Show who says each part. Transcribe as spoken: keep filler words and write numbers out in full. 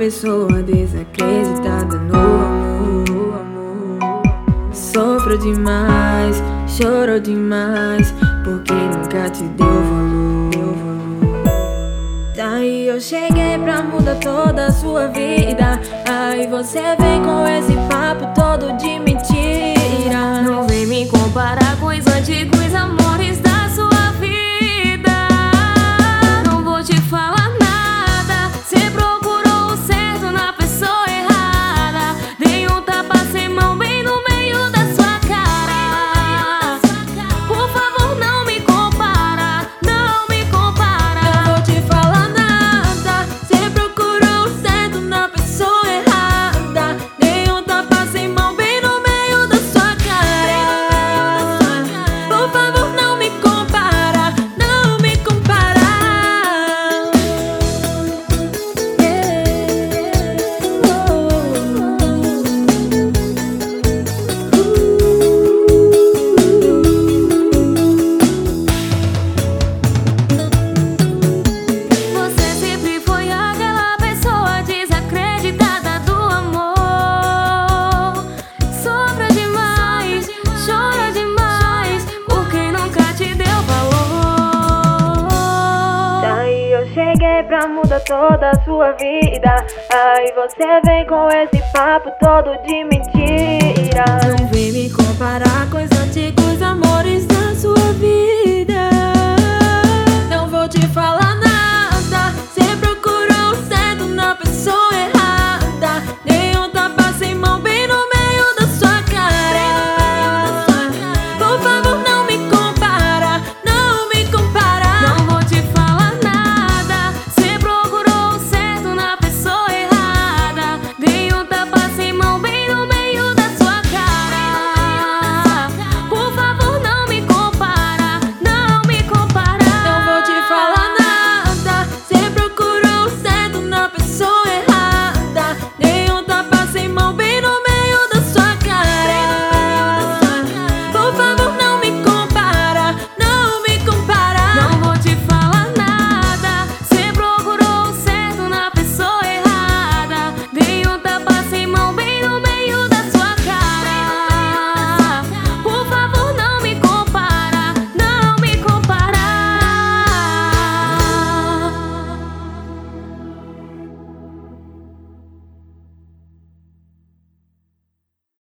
Speaker 1: pessoa desacreditada no amor. Sofreu demais, chorou demais, porque nunca te deu valor. Daí eu cheguei pra mudar toda a sua vida. Aí você vem com esse papo todo de mentira.
Speaker 2: Não vem me comparar com os antigos amores da sua vida. Não vou te falar nada. Cê procurou o certo na pessoa errada. Dei um tapa sem mão bem no meio da sua cara. Por favor, não me compara, não me compara.
Speaker 1: Não vou te falar nada. Cê procurou o certo na pessoa errada. Dei um tapa sem mão bem no meio da sua cara. Por favor, não me compara, não me compara.
Speaker 2: Você sempre foi aquela pessoa desacreditada do amor. Sofre demais, chora demais, porque nunca te deu valor.
Speaker 1: Daí eu cheguei pra mudar toda a sua vida. Aí você vem com esse papo todo de mentira. Não vem me comparar com os antigos amores da sua vida.